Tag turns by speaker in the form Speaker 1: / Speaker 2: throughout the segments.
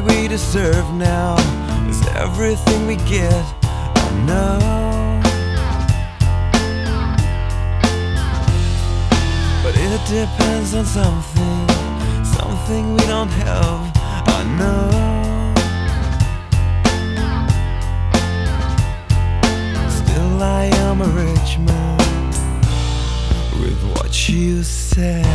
Speaker 1: we deserve now is everything we get, I know. But it depends on something we don't have, I know. Still I am a rich man with what you said.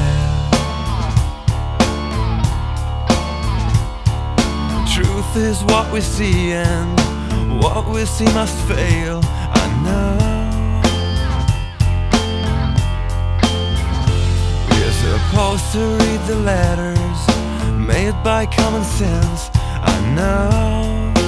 Speaker 1: Truth is what we see, and what we see must fail, I know. We're supposed to read the letters made by common sense, I know.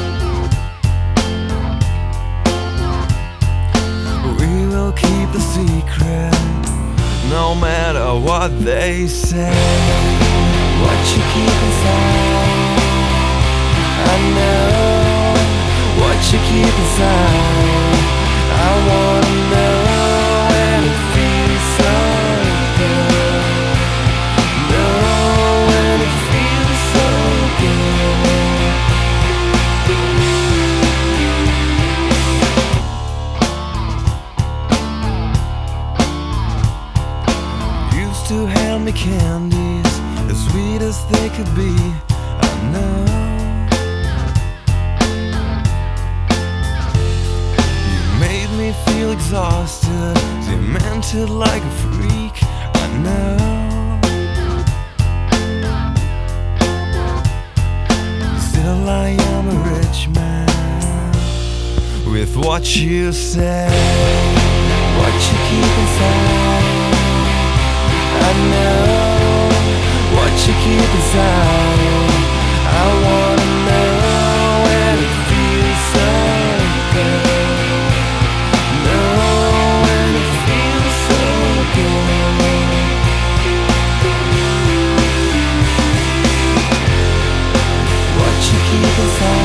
Speaker 1: We will keep the secret no matter what they say. What you keep inside, I know. What you keep inside, I wanna know. And it feels so good. Know and it feels so good. Used to hand me candies as sweet as they could be, I know. Feel exhausted, demented like a freak, I know. Still I am a rich man with what you say. What you keep inside, I know. What you keep inside, I wanna know. And it feels so good.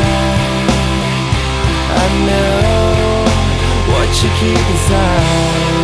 Speaker 1: I know what you keep inside.